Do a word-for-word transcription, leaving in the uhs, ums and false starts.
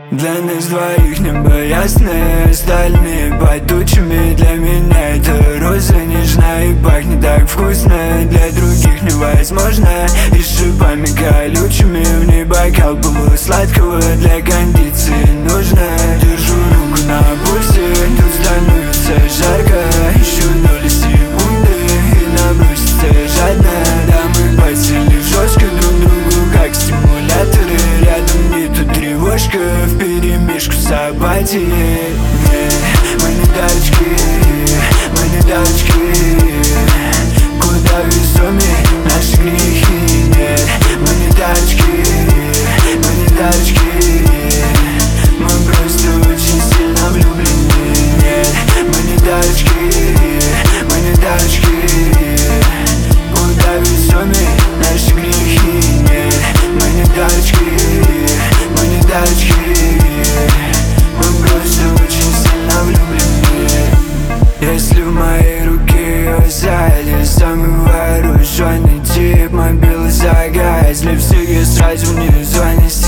Для нас двоих небо ясное, остальные под тучами. Для меня это роза нежная и пахнет так вкусно. Для других невозможно, и шипами колючими. В ней бокал полусладкого, для кондиции нужно. Держу руку на пульсе, тут становится жарко. Еще доли секунды и набросится жадно. Да, мы подсели жестко друг другу, как стимуляторы. Рядом нету тревожка вперемешку с апатией. Мы не дурачки, мы не дурачки. Куда весомее наши грехи. Нет, мы не дурачки, мы не дурачки. Мы просто очень сильно влюблены. Нет, мы не дурачки, мы не дурачки. Куда весомее наши грехи. Нет, мы не дурачки, мы не дурачки. Мы просто очень сильно влюблены. Если в моей руке ее сзади, самый вооруженный тип, мобилы загаз. Для всех я сразу внизу, они